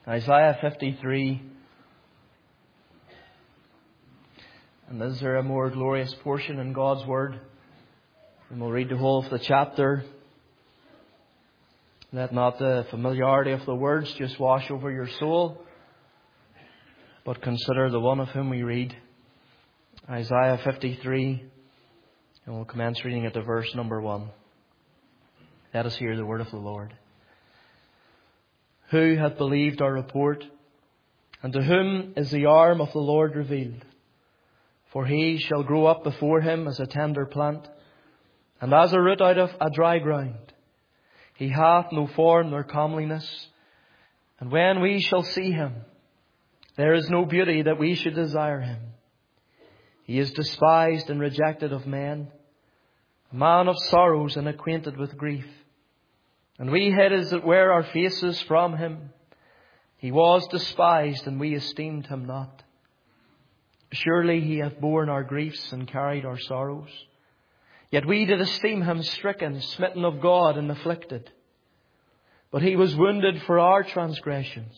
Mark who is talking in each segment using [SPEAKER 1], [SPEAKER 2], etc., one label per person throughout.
[SPEAKER 1] Isaiah 53. And is there a more glorious portion in God's Word? And we'll read the whole of the chapter. Let not the familiarity of the words just wash over your soul, but consider the one of whom we read. Isaiah 53. And we'll commence reading at the verse number 1. Let us hear the word of the Lord. Who hath believed our report? And to whom is the arm of the Lord revealed? For he shall grow up before him as a tender plant, and as a root out of a dry ground. He hath no form nor comeliness, and when we shall see him, there is no beauty that we should desire him. He is despised and rejected of men, a man of sorrows and acquainted with grief. And we hid, as it were, our faces from him. He was despised, and we esteemed him not. Surely he hath borne our griefs and carried our sorrows. Yet we did esteem him stricken, smitten of God, and afflicted. But he was wounded for our transgressions.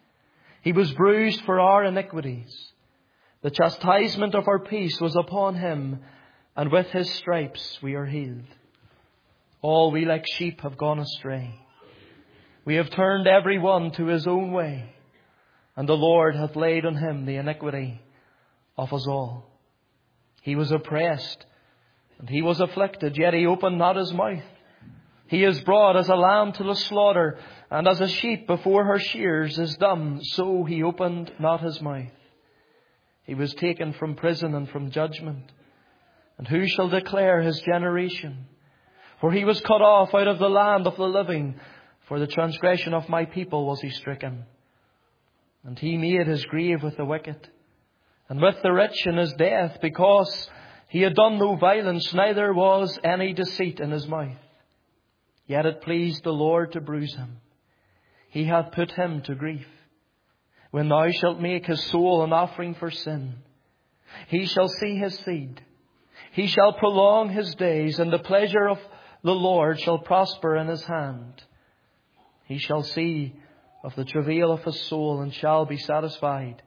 [SPEAKER 1] He was bruised for our iniquities. The chastisement of our peace was upon him, and with his stripes we are healed. All we like sheep have gone astray. We have turned every one to his own way, and the Lord hath laid on him the iniquity of us all. He was oppressed, and he was afflicted, yet he opened not his mouth. He is brought as a lamb to the slaughter, and as a sheep before her shears is dumb, so he opened not his mouth. He was taken from prison and from judgment. And who shall declare his generation? For he was cut off out of the land of the living. For the transgression of my people was he stricken. And he made his grave with the wicked, and with the rich in his death, because he had done no violence, neither was any deceit in his mouth. Yet it pleased the Lord to bruise him. He hath put him to grief. When thou shalt make his soul an offering for sin, he shall see his seed. He shall prolong his days, and the pleasure of the Lord shall prosper in his hand. He shall see of the travail of his soul, and shall be satisfied.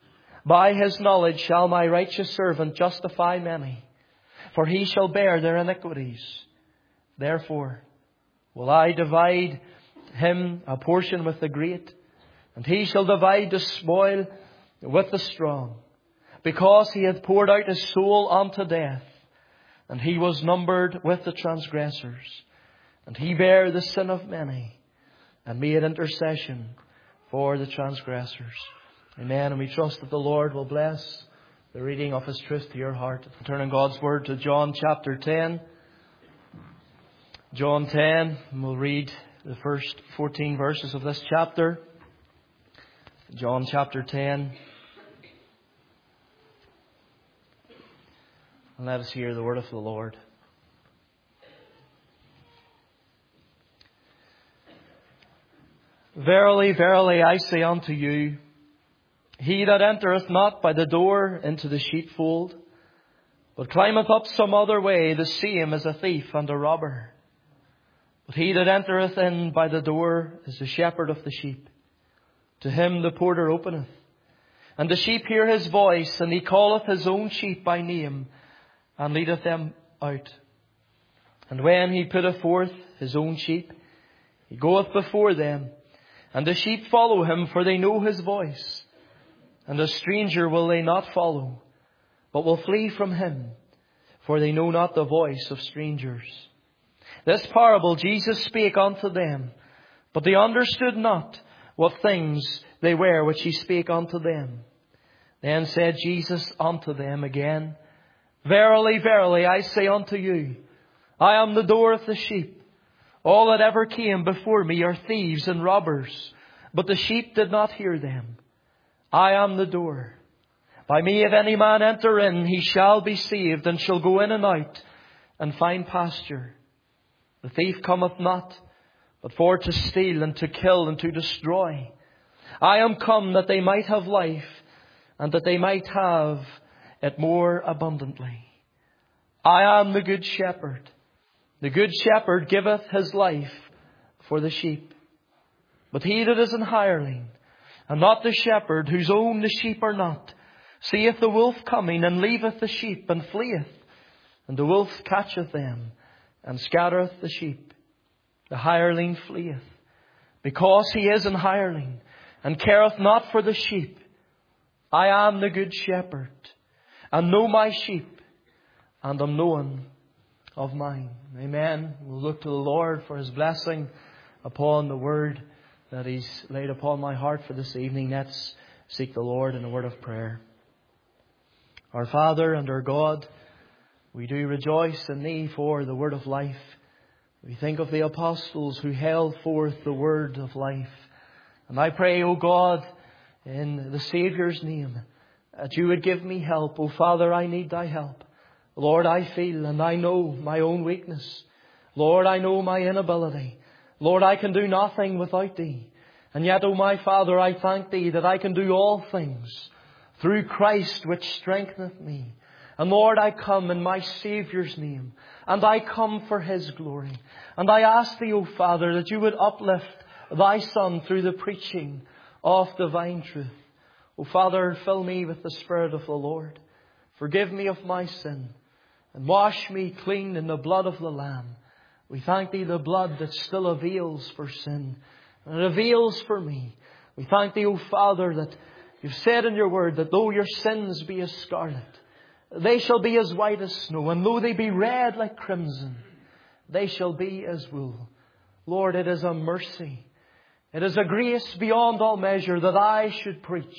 [SPEAKER 1] By his knowledge shall my righteous servant justify many, for he shall bear their iniquities. Therefore will I divide him a portion with the great, and he shall divide the spoil with the strong, because he hath poured out his soul unto death, and he was numbered with the transgressors. And he bare the sin of many, and made intercession for the transgressors. Amen. And we trust that the Lord will bless the reading of his truth to your heart. Turning God's word to John chapter 10. John 10, and we'll read the first 14 verses of this chapter. John chapter 10. And let us hear the word of the Lord. Verily, verily, I say unto you, he that entereth not by the door into the sheepfold, but climbeth up some other way, the same is a thief and a robber. But he that entereth in by the door is the shepherd of the sheep. To him the porter openeth, and the sheep hear his voice, and he calleth his own sheep by name, and leadeth them out. And when he putteth forth his own sheep, he goeth before them, and the sheep follow him, for they know his voice. And a stranger will they not follow, but will flee from him, for they know not the voice of strangers. This parable Jesus spake unto them, but they understood not what things they were which he spake unto them. Then said Jesus unto them again, Verily, verily, I say unto you, I am the door of the sheep. All that ever came before me are thieves and robbers, but the sheep did not hear them. I am the door. By me if any man enter in, he shall be saved, and shall go in and out, and find pasture. The thief cometh not, but for to steal, and to kill, and to destroy. I am come that they might have life, and that they might have it more abundantly. I am the good shepherd. The good shepherd giveth his life for the sheep. But he that is an hireling, and not the shepherd, whose own the sheep are not, seeth the wolf coming, and leaveth the sheep, and fleeth. And the wolf catcheth them, and scattereth the sheep. The hireling fleeth, because he is an hireling, and careth not for the sheep. I am the good shepherd, and know my sheep, and am known of mine. Amen. We'll look to the Lord for His blessing upon the word that He's laid upon my heart for this evening. Let's seek the Lord in a word of prayer. Our Father and our God, we do rejoice in Thee for the word of life. We think of the apostles who held forth the word of life. And I pray, O God, in the Saviour's name, that You would give me help. O Father, I need Thy help. Lord, I feel and I know my own weakness. Lord, I know my inability. Lord, I can do nothing without Thee. And yet, O my Father, I thank Thee that I can do all things through Christ which strengtheneth me. And Lord, I come in my Saviour's name, and I come for His glory. And I ask Thee, O Father, that You would uplift Thy Son through the preaching of divine truth. O Father, fill me with the Spirit of the Lord. Forgive me of my sin, and wash me clean in the blood of the Lamb. We thank Thee, the blood that still avails for sin, and it avails for me. We thank Thee, O Father, that You've said in Your word that though your sins be as scarlet, they shall be as white as snow. And though they be red like crimson, they shall be as wool. Lord, it is a mercy. It is a grace beyond all measure that I should preach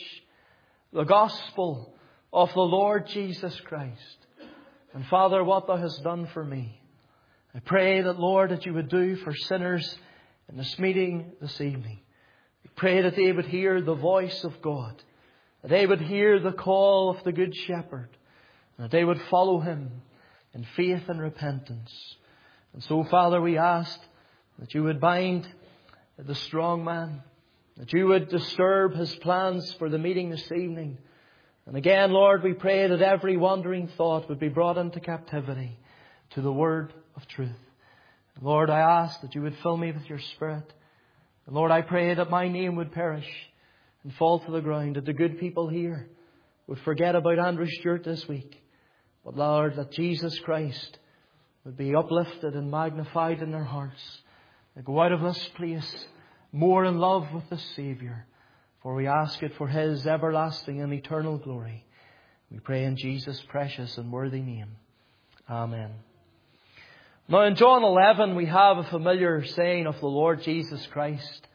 [SPEAKER 1] the gospel of the Lord Jesus Christ. And Father, what Thou hast done for me, I pray that, Lord, that You would do for sinners in this meeting this evening. I pray that they would hear the voice of God, that they would hear the call of the Good Shepherd, and that they would follow Him in faith and repentance. And so, Father, we ask that You would bind the strong man, that You would disturb his plans for the meeting this evening. And again, Lord, we pray that every wandering thought would be brought into captivity to the word of truth. Lord, I ask that You would fill me with Your Spirit. And Lord, I pray that my name would perish and fall to the ground, that the good people here would forget about Andrew Stewart this week. But Lord, that Jesus Christ would be uplifted and magnified in their hearts. They go out of this place more in love with the Saviour. For we ask it for His everlasting and eternal glory. We pray in Jesus' precious and worthy name. Amen. Now in John 11 we have a familiar saying of the Lord Jesus Christ.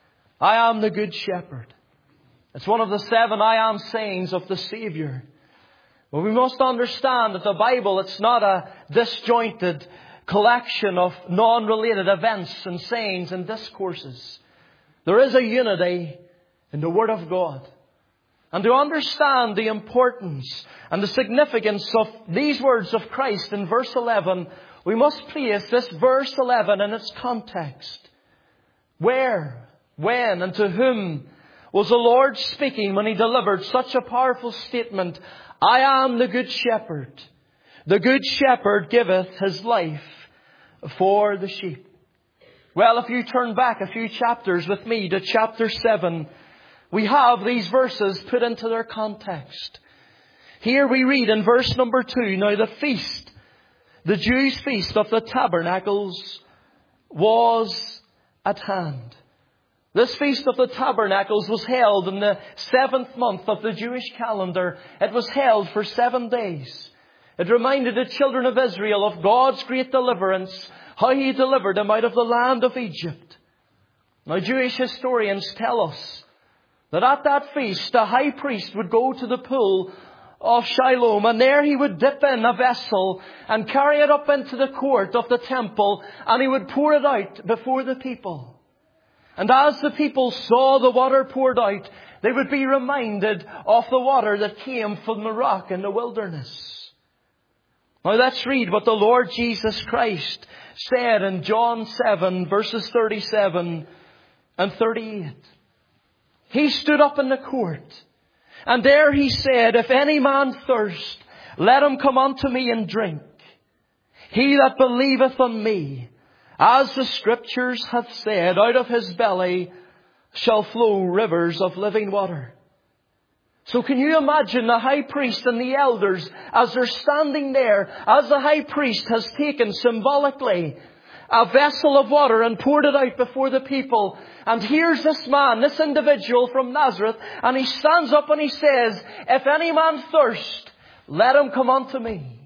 [SPEAKER 1] I am the Good Shepherd. It's one of the 7 I am sayings of the Saviour. But we must understand that the Bible, it's not a disjointed collection of non-related events and sayings and discourses. There is a unity in the Word of God. And to understand the importance and the significance of these words of Christ in verse 11, we must place this verse 11 in its context. Where, when, and to whom was the Lord speaking when He delivered such a powerful statement? I am the Good Shepherd. The Good Shepherd giveth His life for the sheep. Well, if you turn back a few chapters with me to chapter 7, we have these verses put into their context. Here we read in verse number 2, now the feast, the Jews' feast of the tabernacles, was at hand. This Feast of the Tabernacles was held in the 7th month of the Jewish calendar. It was held for 7 days. It reminded the children of Israel of God's great deliverance, how He delivered them out of the land of Egypt. Now, Jewish historians tell us that at that feast, the high priest would go to the pool of Shiloh, and there he would dip in a vessel and carry it up into the court of the temple, and he would pour it out before the people. And as the people saw the water poured out, they would be reminded of the water that came from the rock in the wilderness. Now let's read what the Lord Jesus Christ said in John 7 verses 37 and 38. He stood up in the court, and there He said, If any man thirst, let him come unto me and drink. He that believeth on me, as the Scriptures hath said, out of his belly shall flow rivers of living water. So can you imagine the high priest and the elders as they're standing there, as the high priest has taken symbolically a vessel of water and poured it out before the people. And here's this man, this individual from Nazareth, and he stands up and he says, "If any man thirst, let him come unto me."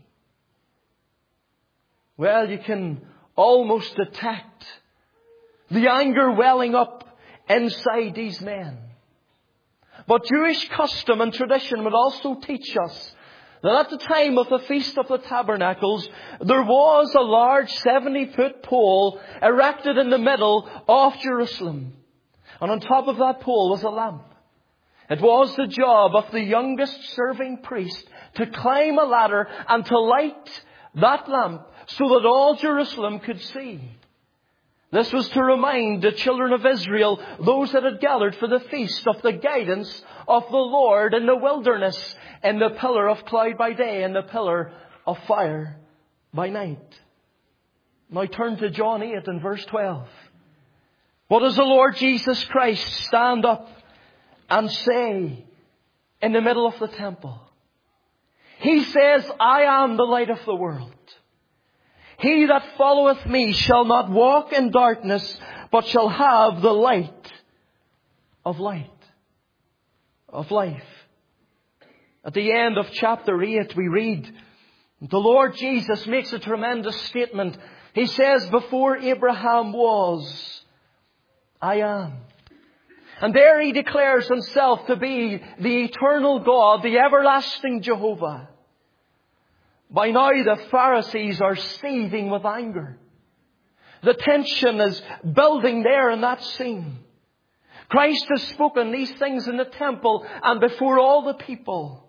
[SPEAKER 1] Well, you can almost detect the anger welling up inside these men. But Jewish custom and tradition would also teach us that at the time of the Feast of the Tabernacles, there was a large 70-foot pole erected in the middle of Jerusalem. And on top of that pole was a lamp. It was the job of the youngest serving priest to climb a ladder and to light that lamp so that all Jerusalem could see. This was to remind the children of Israel, those that had gathered for the feast, of the guidance of the Lord in the wilderness, in the pillar of cloud by day and the pillar of fire by night. Now turn to John 8 and verse 12. What does the Lord Jesus Christ stand up and say in the middle of the temple? He says, "I am the light of the world. He that followeth me shall not walk in darkness, but shall have the light of life." At the end of chapter 8, we read, the Lord Jesus makes a tremendous statement. He says, "Before Abraham was, I am." And there he declares himself to be the eternal God, the everlasting Jehovah. By now the Pharisees are seething with anger. The tension is building there in that scene. Christ has spoken these things in the temple and before all the people.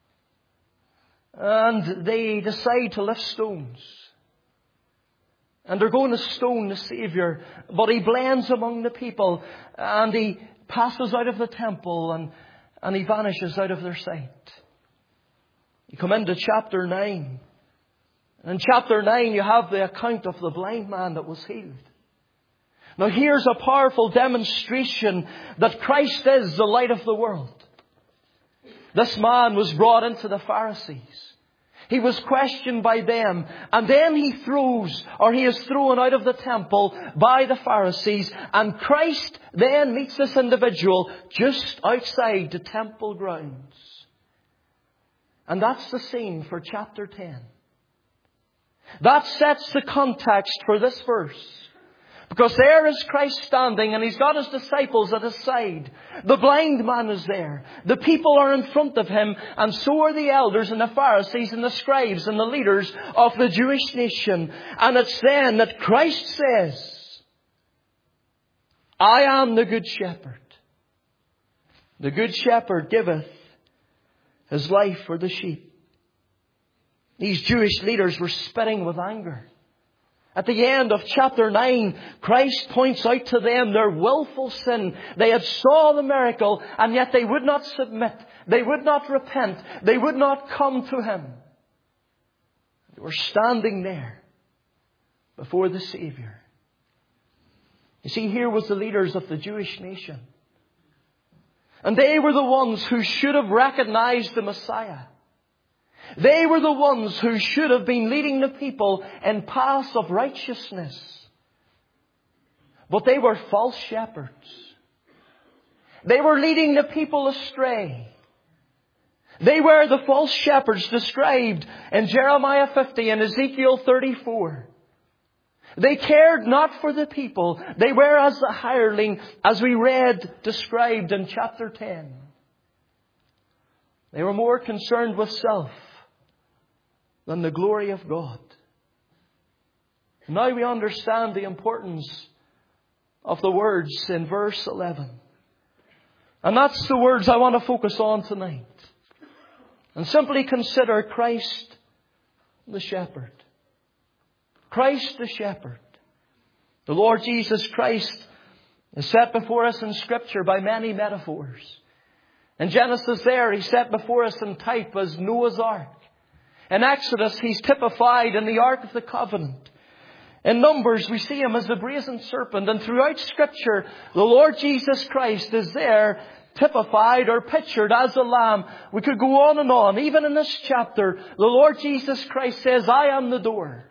[SPEAKER 1] And they decide to lift stones. And they're going to stone the Savior. But he blends among the people. And he passes out of the temple and he vanishes out of their sight. You come into chapter 9. In chapter 9 you have the account of the blind man that was healed. Now here's a powerful demonstration that Christ is the light of the world. This man was brought into the Pharisees. He was questioned by them. And then he is thrown out of the temple by the Pharisees. And Christ then meets this individual just outside the temple grounds. And that's the scene for chapter 10. That sets the context for this verse. Because there is Christ standing and he's got his disciples at his side. The blind man is there. The people are in front of him, and so are the elders and the Pharisees and the scribes and the leaders of the Jewish nation. And it's then that Christ says, "I am the good shepherd. The good shepherd giveth his life for the sheep." These Jewish leaders were spitting with anger. At the end of chapter 9, Christ points out to them their willful sin. They had saw the miracle, and yet they would not submit. They would not repent. They would not come to Him. They were standing there before the Savior. You see, here was the leaders of the Jewish nation. And they were the ones who should have recognized the Messiah. They were the ones who should have been leading the people in paths of righteousness. But they were false shepherds. They were leading the people astray. They were the false shepherds described in Jeremiah 50 and Ezekiel 34. They cared not for the people. They were as the hireling, as we read described in chapter 10. They were more concerned with self than the glory of God. Now we understand the importance of the words in verse 11. And that's the words I want to focus on tonight. And simply consider Christ the shepherd. Christ the shepherd. The Lord Jesus Christ is set before us in Scripture by many metaphors. In Genesis there, He's set before us in type as Noah's Ark. In Exodus, He's typified in the Ark of the Covenant. In Numbers, we see Him as the brazen serpent. And throughout Scripture, the Lord Jesus Christ is there typified or pictured as a lamb. We could go on and on. Even in this chapter, the Lord Jesus Christ says, I am the door.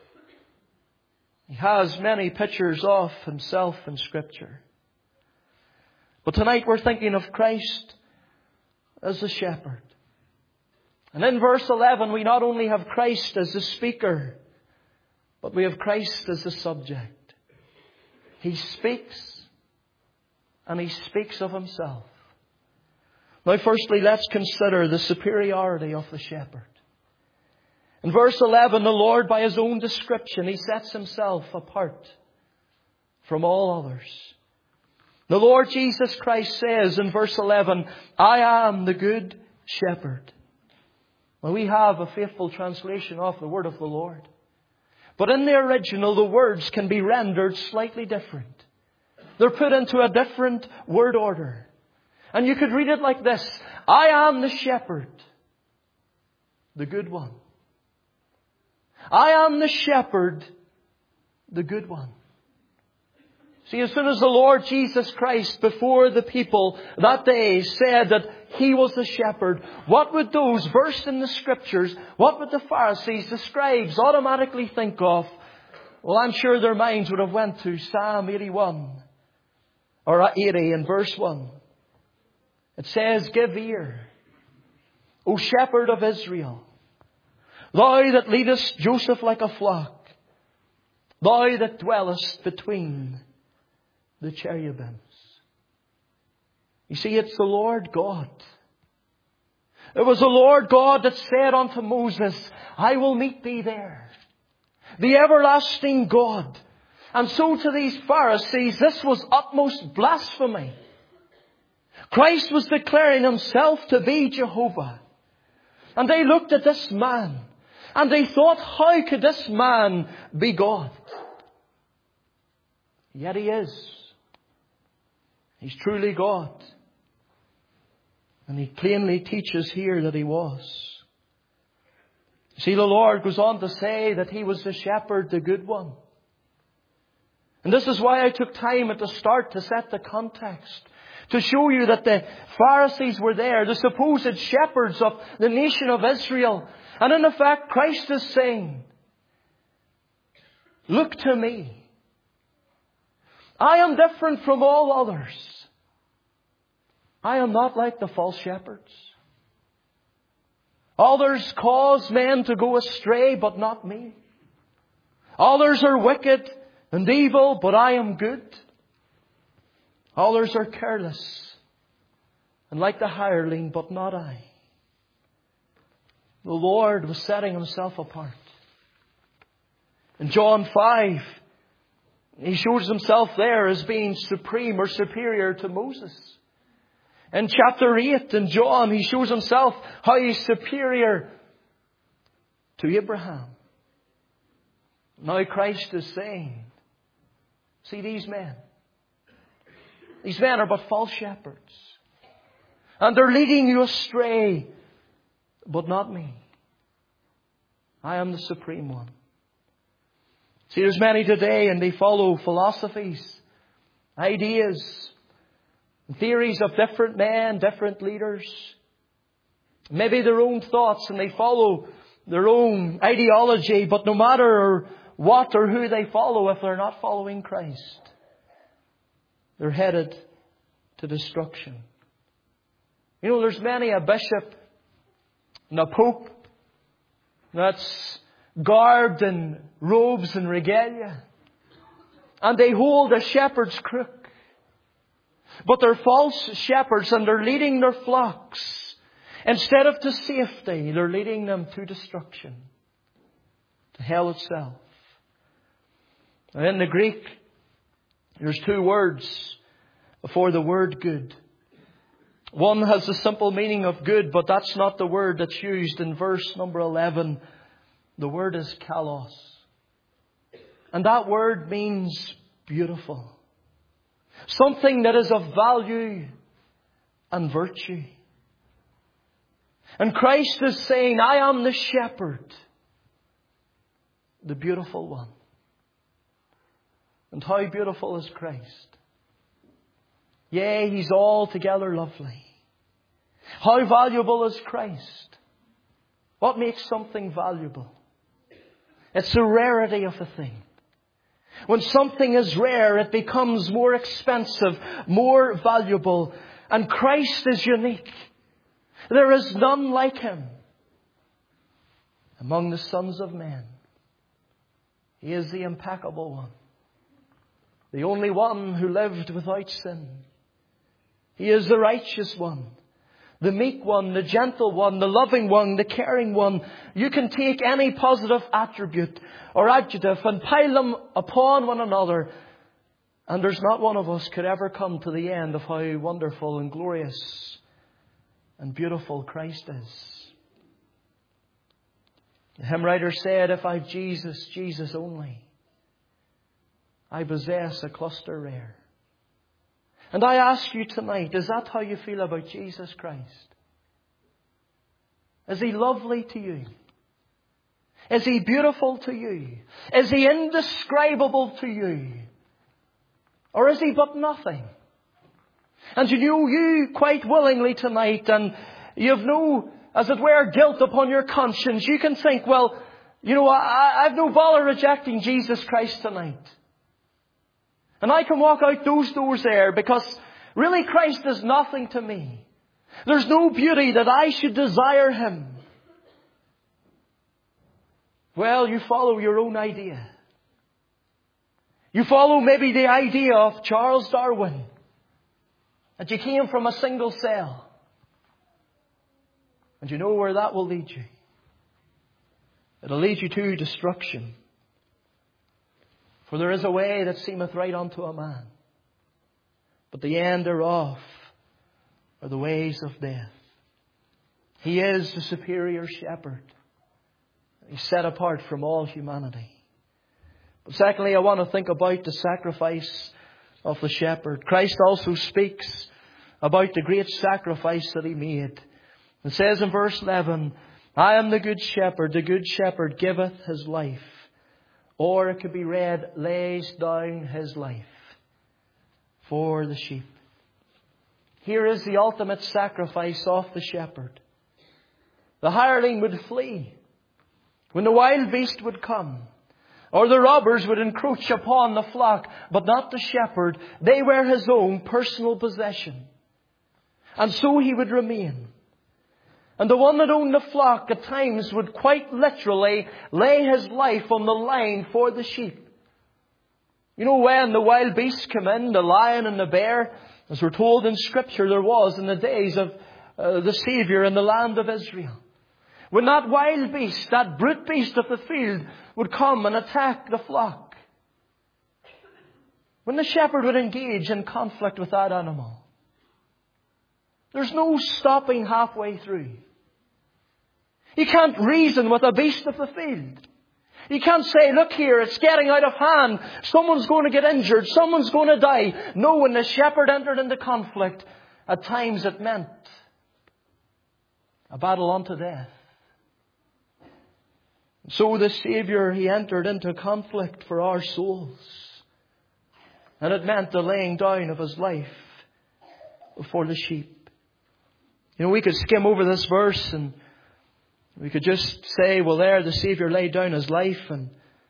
[SPEAKER 1] He has many pictures of Himself in Scripture. But tonight we're thinking of Christ as the shepherd. And in verse 11, we not only have Christ as the speaker, but we have Christ as the subject. He speaks, and He speaks of Himself. Now, firstly, let's consider the superiority of the shepherd. In verse 11, the Lord, by His own description, He sets Himself apart from all others. The Lord Jesus Christ says in verse 11, I am the good shepherd. Well, we have a faithful translation of the word of the Lord. But in the original, the words can be rendered slightly different. They're put into a different word order. And you could read it like this. I am the shepherd, the good one. I am the shepherd, the good one. See, as soon as the Lord Jesus Christ before the people that day said that He was the shepherd, what would those versed in the Scriptures, what would the Pharisees, the scribes automatically think of? Well, I'm sure their minds would have went to Psalm 81 or 80 in verse 1. It says, give ear, O shepherd of Israel, thou that leadest Joseph like a flock, thou that dwellest between the cherubims. You see, it's the Lord God. It was the Lord God that said unto Moses, I will meet thee there. The everlasting God. And so to these Pharisees, this was utmost blasphemy. Christ was declaring Himself to be Jehovah. And they looked at this man and they thought, how could this man be God? Yet He is. He's truly God. And He plainly teaches here that He was. See, the Lord goes on to say that He was the shepherd, the good one. And this is why I took time at the start to set the context. To show you that the Pharisees were there, the supposed shepherds of the nation of Israel. And in effect, Christ is saying, look to me. I am different from all others. I am not like the false shepherds. Others cause men to go astray, but not me. Others are wicked and evil, but I am good. Others are careless and like the hireling, but not I. The Lord was setting Himself apart. In John 5, He shows Himself there as being supreme or superior to Moses. In chapter 8 in John, He shows Himself how He's superior to Abraham. Now Christ is saying, see these men. These men are but false shepherds. And they're leading you astray, but not me. I am the supreme one. See, there's many today and they follow philosophies, ideas, theories of different men, different leaders. Maybe their own thoughts, and they follow their own ideology. But no matter what or who they follow, if they're not following Christ, they're headed to destruction. You know, there's many a bishop and a pope that's garbed in robes and regalia. And they hold a shepherd's crook. But they're false shepherds and they're leading their flocks. Instead of to safety, they're leading them to destruction. To hell itself. And in the Greek, there's two words before the word good. One has the simple meaning of good, but that's not the word that's used in verse number 11. The word is kalos. And that word means beautiful. Something that is of value and virtue. And Christ is saying, I am the shepherd, the beautiful one. And how beautiful is Christ. Yea, He's altogether lovely. How valuable is Christ? What makes something valuable? It's the rarity of the thing. When something is rare, it becomes more expensive, more valuable. And Christ is unique. There is none like Him among the sons of men. He is the impeccable one. The only one who lived without sin. He is the righteous one. The meek one, the gentle one, the loving one, the caring one. You can take any positive attribute or adjective and pile them upon one another. And there's not one of us could ever come to the end of how wonderful and glorious and beautiful Christ is. The hymn writer said, if I've Jesus, Jesus only, I possess a cluster rare. And I ask you tonight, is that how you feel about Jesus Christ? Is He lovely to you? Is He beautiful to you? Is He indescribable to you? Or is He but nothing? And you quite willingly tonight, and you have no, as it were, guilt upon your conscience. You can think, well, I've no bother rejecting Jesus Christ tonight. And I can walk out those doors there because really Christ is nothing to me. There's no beauty that I should desire Him. Well, you follow your own idea. You follow maybe the idea of Charles Darwin, that you came from a single cell. And you know where that will lead you. It'll lead you to destruction. For there is a way that seemeth right unto a man, but the end thereof are the ways of death. He is the superior shepherd. He's set apart from all humanity. But secondly, I want to think about the sacrifice of the shepherd. Christ also speaks about the great sacrifice that He made. It says in verse 11, I am the good shepherd giveth his life. Or it could be read, lays down his life for the sheep. Here is the ultimate sacrifice of the shepherd. The hireling would flee when the wild beast would come, or the robbers would encroach upon the flock, but not the shepherd. They were His own personal possession. And so He would remain. And the one that owned the flock at times would quite literally lay his life on the line for the sheep. You know, when the wild beasts come in, the lion and the bear, as we're told in Scripture there was in the days of the Saviour in the land of Israel. When that wild beast, that brute beast of the field, would come and attack the flock. When the shepherd would engage in conflict with that animal, there's no stopping halfway through. You can't reason with a beast of the field. You can't say, look here, it's getting out of hand. Someone's going to get injured. Someone's going to die. No, when the shepherd entered into conflict, at times it meant a battle unto death. So the Saviour, He entered into conflict for our souls. And it meant the laying down of His life for the sheep. You know, we could skim over this verse and we could just say, well, there the Saviour laid down His life, and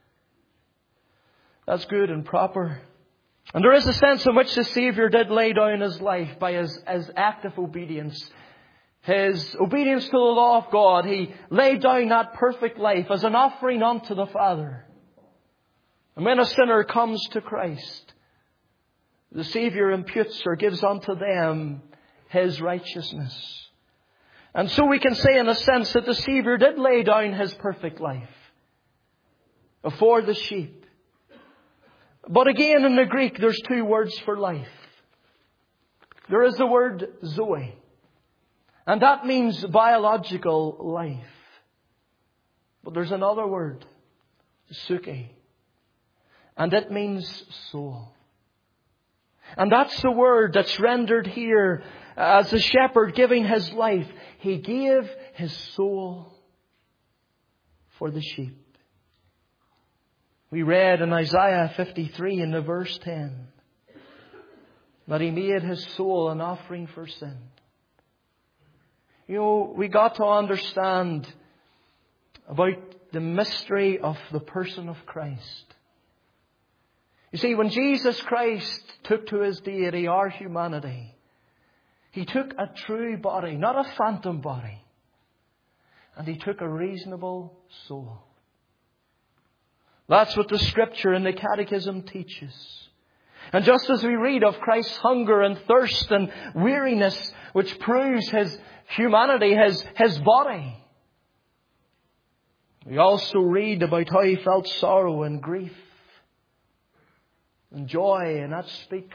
[SPEAKER 1] that's good and proper. And there is a sense in which the Saviour did lay down His life by His active obedience. His obedience to the law of God. He laid down that perfect life as an offering unto the Father. And when a sinner comes to Christ, the Saviour imputes or gives unto them His righteousness. And so we can say in a sense that the Saviour did lay down His perfect life for the sheep. But again in the Greek there's two words for life. There is the word zoe. And that means biological life. But there's another word, suke. And it means soul. And that's the word that's rendered here as the shepherd giving His life. He gave His soul for the sheep. We read in Isaiah 53 in the verse 10 that He made His soul an offering for sin. You know, we got to understand about the mystery of the person of Christ. You see, when Jesus Christ took to His deity our humanity, He took a true body, not a phantom body, and He took a reasonable soul. That's what the Scripture and the Catechism teaches. And just as we read of Christ's hunger and thirst and weariness, which proves His humanity, His body, we also read about how He felt sorrow and grief and joy, and that speaks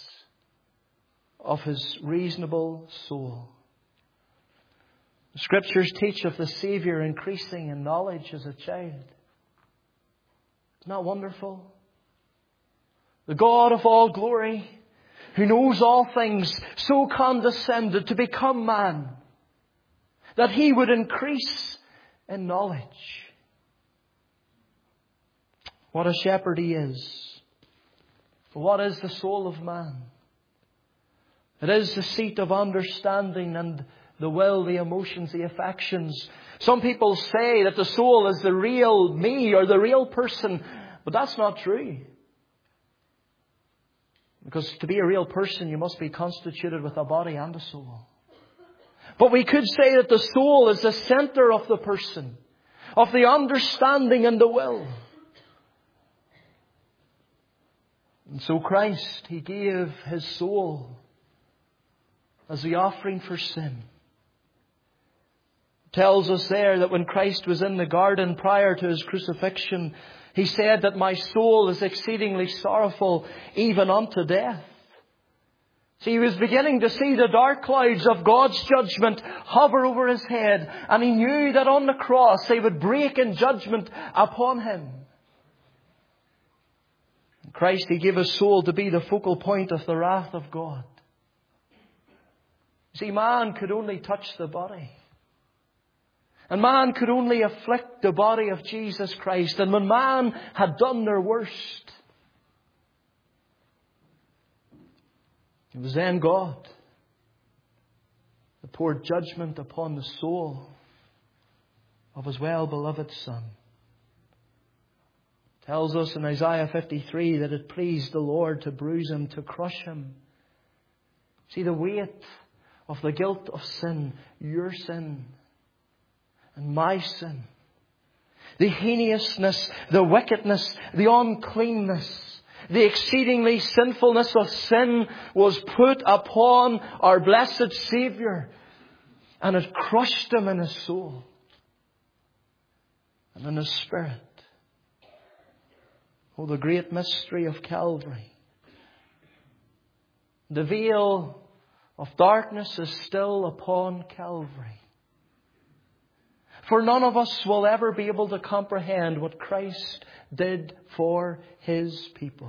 [SPEAKER 1] of His reasonable soul. The Scriptures teach of the Saviour increasing in knowledge as a child. Isn't that wonderful? The God of all glory, who knows all things, so condescended to become man, that He would increase in knowledge. What a shepherd He is. What is the soul of man? It is the seat of understanding and the will, the emotions, the affections. Some people say that the soul is the real me or the real person, but that's not true. Because to be a real person, you must be constituted with a body and a soul. But we could say that the soul is the center of the person, of the understanding and the will. And so Christ, He gave His soul as the offering for sin. It tells us there that when Christ was in the garden prior to His crucifixion, He said that my soul is exceedingly sorrowful, even unto death. See, He was beginning to see the dark clouds of God's judgment hover over His head. And He knew that on the cross they would break in judgment upon Him. In Christ, He gave His soul to be the focal point of the wrath of God. See, man could only touch the body. And man could only afflict the body of Jesus Christ. And when man had done their worst, it was then God that poured judgment upon the soul of His well-beloved Son. It tells us in Isaiah 53 that it pleased the Lord to bruise Him, to crush Him. See, the weight of the guilt of sin, your sin, and my sin, the heinousness, the wickedness, the uncleanness, the exceedingly sinfulness of sin was put upon our blessed Saviour, and it crushed Him in His soul and in His spirit. Oh, the great mystery of Calvary. The veil of darkness is still upon Calvary. For none of us will ever be able to comprehend what Christ did for His people.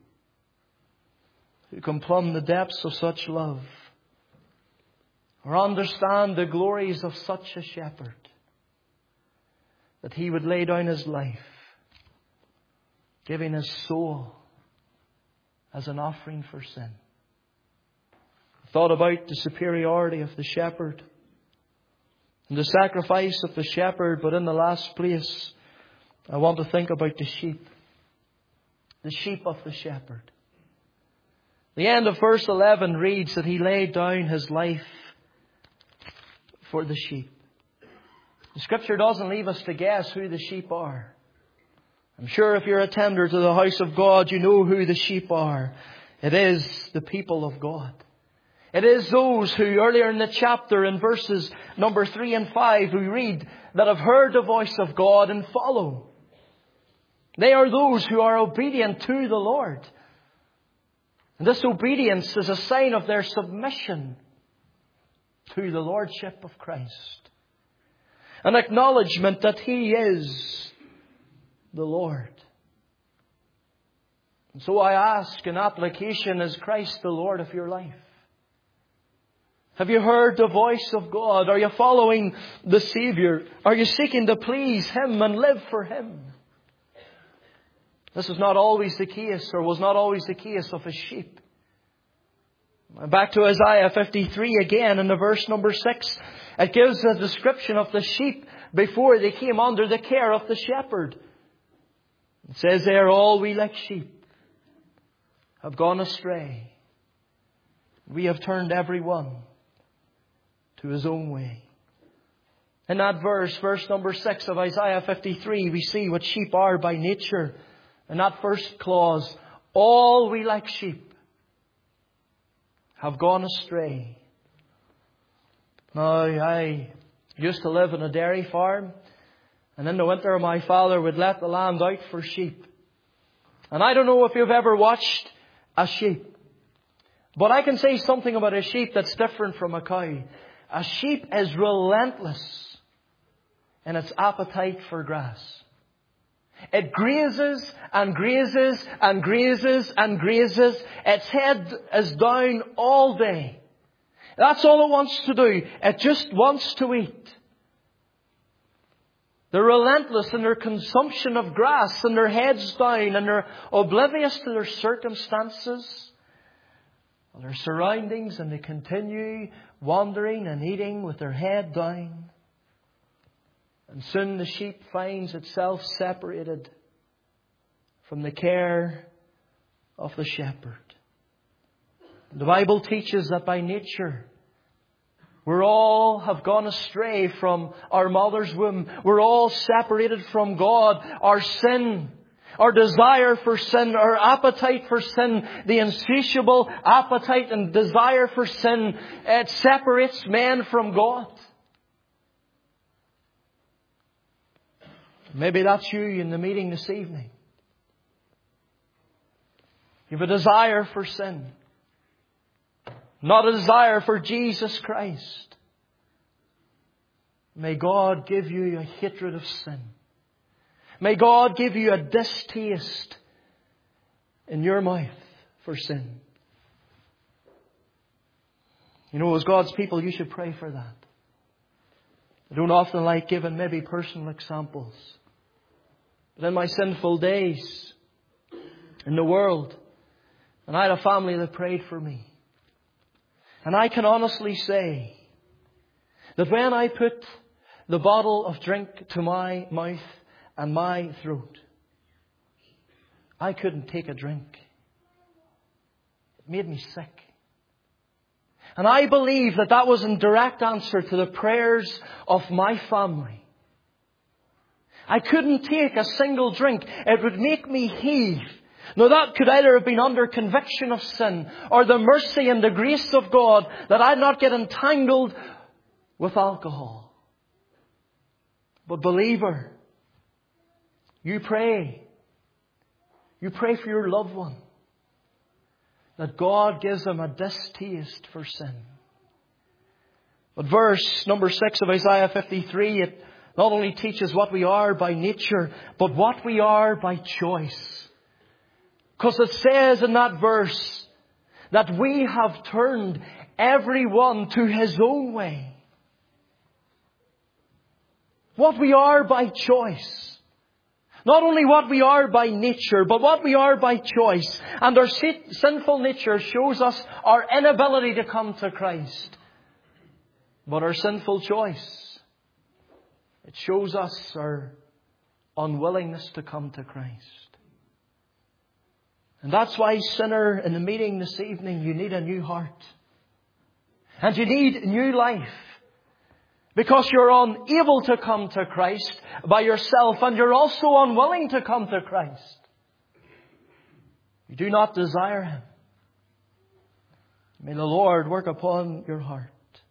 [SPEAKER 1] Who can plumb the depths of such love, or understand the glories of such a shepherd, that He would lay down His life, giving His soul as an offering for sin. I thought about the superiority of the shepherd and the sacrifice of the shepherd, but in the last place, I want to think about the sheep. The sheep of the shepherd. The end of verse 11 reads that He laid down His life for the sheep. The Scripture doesn't leave us to guess who the sheep are. I'm sure if you're a tender to the house of God, you know who the sheep are. It is the people of God. It is those who earlier in the chapter in verses number 3 and 5 we read that have heard the voice of God and follow. They are those who are obedient to the Lord. And this obedience is a sign of their submission to the Lordship of Christ. An acknowledgement that He is the Lord. And so I ask in application, is Christ the Lord of your life? Have you heard the voice of God? Are you following the Saviour? Are you seeking to please Him and live for Him? This is not always the case, or was not always the case of his sheep. Back to Isaiah 53 again in the verse number 6. It gives a description of the sheep before they came under the care of the shepherd. It says there, all we like sheep have gone astray. We have turned every one to his own way. In that verse number 6 of Isaiah 53, we see what sheep are by nature. In that first clause, all we like sheep have gone astray. Now, I used to live on a dairy farm, and in the winter my father would let the land out for sheep. And I don't know if you've ever watched a sheep, but I can say something about a sheep that's different from a cow. A sheep is relentless in its appetite for grass. It grazes and grazes and grazes and grazes. Its head is down all day. That's all it wants to do. It just wants to eat. They're relentless in their consumption of grass, and their heads down, and they're oblivious to their circumstances, their surroundings, and they continue wandering and eating with their head down. And soon the sheep finds itself separated from the care of the shepherd. The Bible teaches that by nature, we all have gone astray from our mother's womb. We're all separated from God. Our sin, our desire for sin, our appetite for sin, the insatiable appetite and desire for sin, it separates man from God. Maybe that's you in the meeting this evening. You have a desire for sin. Not a desire for Jesus Christ. May God give you a hatred of sin. May God give you a distaste in your mouth for sin. You know, as God's people, you should pray for that. I don't often like giving maybe personal examples. But in my sinful days in the world, and I had a family that prayed for me. And I can honestly say that when I put the bottle of drink to my mouth and my throat, I couldn't take a drink. It made me sick. And I believe that that was in direct answer to the prayers of my family. I couldn't take a single drink. It would make me heave. Now that could either have been under conviction of sin or the mercy and the grace of God that I'd not get entangled with alcohol. But believer, you pray. You pray for your loved one, that God gives them a distaste for sin. But verse number 6 of Isaiah 53, it not only teaches what we are by nature, but what we are by choice. Because it says in that verse that we have turned everyone to his own way. What we are by choice. Not only what we are by nature, but what we are by choice. And our sinful nature shows us our inability to come to Christ. But our sinful choice, it shows us our unwillingness to come to Christ. And that's why, sinner, in the meeting this evening, you need a new heart. And you need new life. Because you're unable to come to Christ by yourself, and you're also unwilling to come to Christ. You do not desire Him. May the Lord work upon your heart.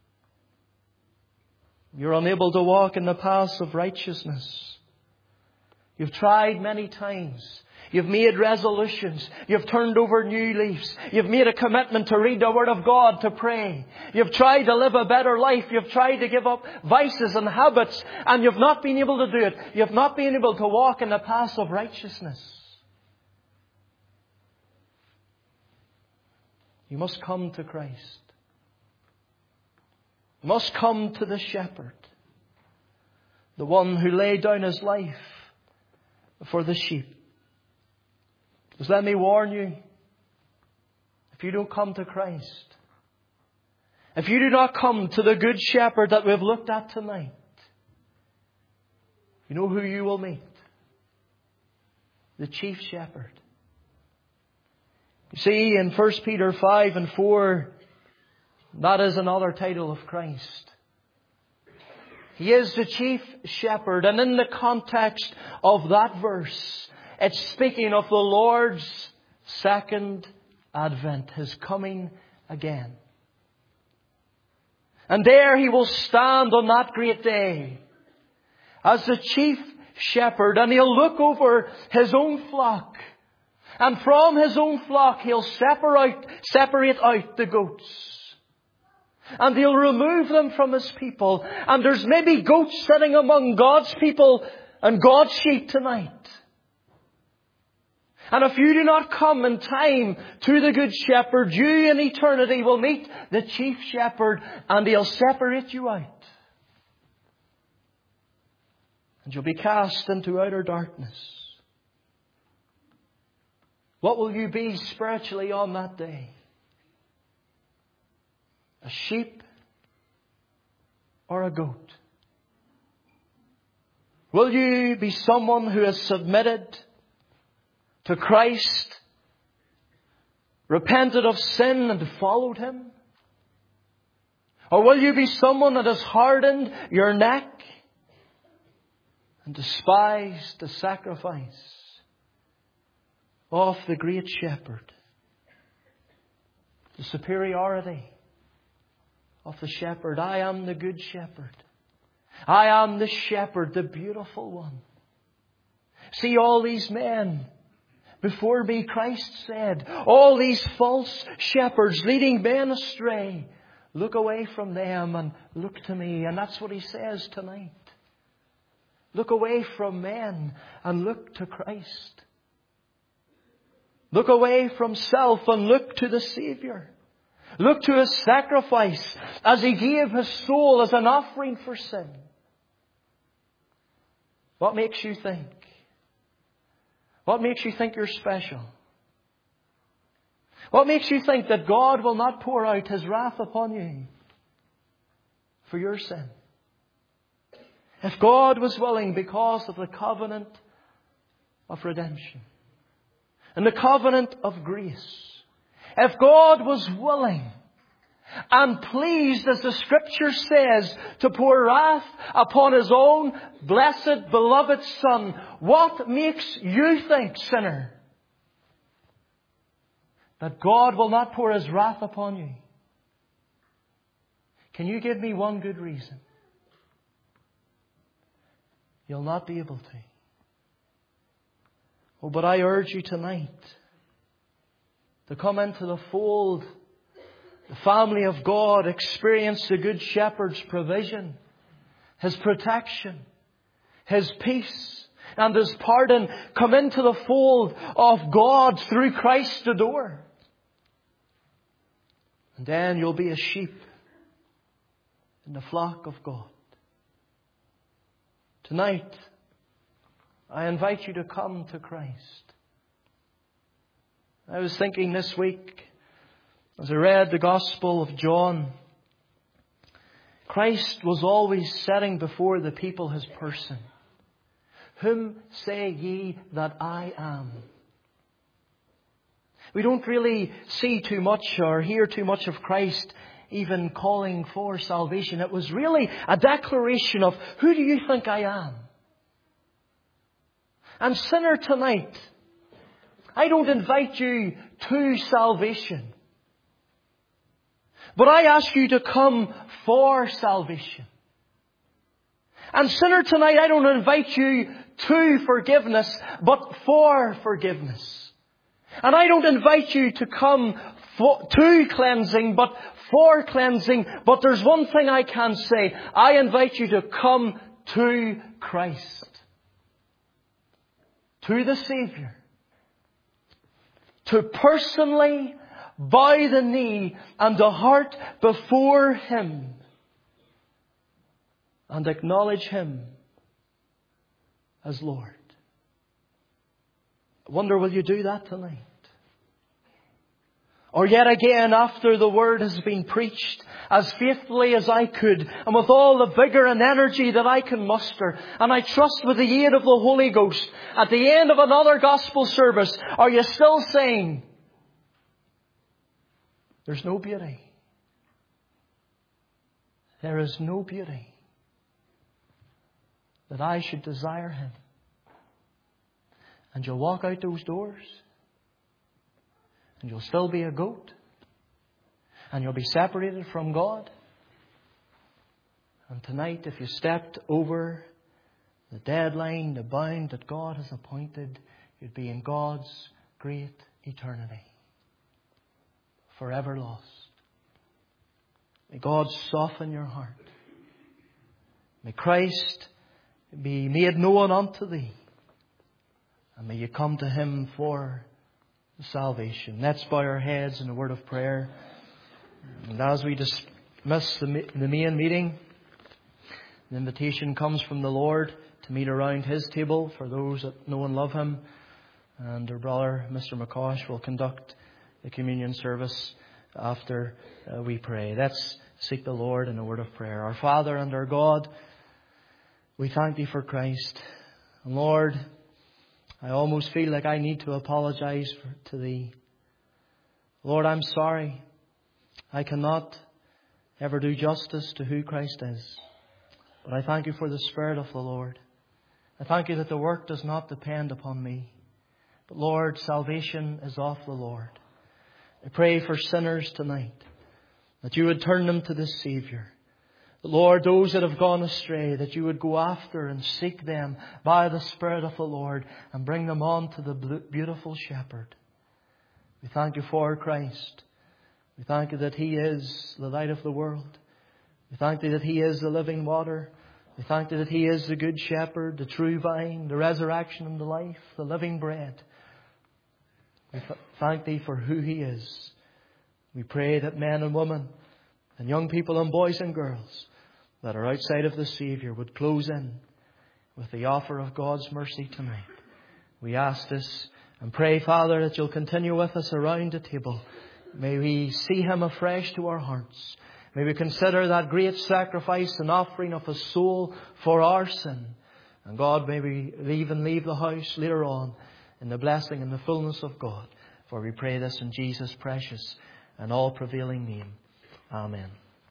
[SPEAKER 1] You're unable to walk in the paths of righteousness. You've tried many times. You've made resolutions. You've turned over new leaves. You've made a commitment to read the Word of God, to pray. You've tried to live a better life. You've tried to give up vices and habits, and you've not been able to do it. You've not been able to walk in the paths of righteousness. You must come to Christ. You must come to the shepherd, the one who laid down his life for the sheep. Because let me warn you, if you don't come to Christ, if you do not come to the Good Shepherd that we've looked at tonight, you know who you will meet? The Chief Shepherd. You see, in 1 Peter 5 and 4, that is another title of Christ. He is the Chief Shepherd. And in the context of that verse, it's speaking of the Lord's second advent, His coming again. And there He will stand on that great day as the Chief Shepherd, and He'll look over His own flock. And from His own flock He'll separate out the goats. And He'll remove them from His people. And there's maybe goats sitting among God's people and God's sheep tonight. And if you do not come in time to the Good Shepherd, you in eternity will meet the Chief Shepherd, and He'll separate you out. And you'll be cast into outer darkness. What will you be spiritually on that day? A sheep or a goat? Will you be someone who has submitted to Christ, repented of sin and followed Him? Or will you be someone that has hardened your neck and despised the sacrifice of the great Shepherd? The superiority of the Shepherd. I am the Good Shepherd. I am the Shepherd, the beautiful one. See, all these men before me, Christ said, all these false shepherds leading men astray, look away from them and look to me. And that's what He says tonight. Look away from men and look to Christ. Look away from self and look to the Savior. Look to His sacrifice as He gave His soul as an offering for sin. What makes you think? What makes you think you're special? What makes you think that God will not pour out His wrath upon you for your sin? If God was willing, because of the covenant of redemption and the covenant of grace, if God was willing and pleased, as the Scripture says, to pour wrath upon His own blessed, beloved Son, what makes you think, sinner, that God will not pour His wrath upon you? Can you give me one good reason? You'll not be able to. Oh, but I urge you tonight to come into the fold, the family of God, experience the Good Shepherd's provision, His protection, His peace, and His pardon. Come into the fold of God through Christ the door. And then you'll be a sheep in the flock of God. Tonight, I invite you to come to Christ. I was thinking this week, as I read the Gospel of John, Christ was always setting before the people His person. Whom say ye that I am? We don't really see too much or hear too much of Christ even calling for salvation. It was really a declaration of, who do you think I am? And sinner, tonight, I don't invite you to salvation, but I ask you to come for salvation. And sinner, tonight, I don't invite you to forgiveness, but for forgiveness. And I don't invite you to come to cleansing, but for cleansing. But there's one thing I can say. I invite you to come to Christ. To the Savior. To personally bow the knee and the heart before Him. And acknowledge Him as Lord. I wonder, will you do that tonight? Or yet again, after the Word has been preached, as faithfully as I could, and with all the vigour and energy that I can muster, and I trust with the aid of the Holy Ghost, at the end of another gospel service, are you still saying, there's no beauty? There is no beauty that I should desire Him. And you'll walk out those doors, and you'll still be a goat, and you'll be separated from God. And tonight, if you stepped over the deadline, the bound that God has appointed, you'd be in God's great eternity, forever lost. May God soften your heart. May Christ be made known unto thee. And may you come to Him for salvation. Let's bow our heads in a word of prayer. And as we dismiss the main meeting, the invitation comes from the Lord to meet around His table for those that know and love Him. And our brother, Mr. McCosh, will conduct the communion service after we pray. Let's seek the Lord in a word of prayer. Our Father and our God, we thank Thee for Christ. And Lord, I almost feel like I need to apologize to Thee. Lord, I'm sorry. I cannot ever do justice to who Christ is. But I thank You for the Spirit of the Lord. I thank You that the work does not depend upon me. But Lord, salvation is of the Lord. I pray for sinners tonight, that You would turn them to the Saviour. Lord, those that have gone astray, that You would go after and seek them by the Spirit of the Lord and bring them on to the beautiful Shepherd. We thank You for Christ. We thank You that He is the light of the world. We thank Thee that He is the living water. We thank Thee that He is the good shepherd, the true vine, the resurrection and the life, the living bread. We thank Thee for who He is. We pray that men and women and young people and boys and girls that are outside of the Saviour would close in with the offer of God's mercy tonight. We ask this and pray, Father, that You'll continue with us around the table. May we see Him afresh to our hearts. May we consider that great sacrifice and offering of His soul for our sin. And God, may we even leave the house later on in the blessing and the fullness of God. For we pray this in Jesus' precious and all-prevailing name. Amen.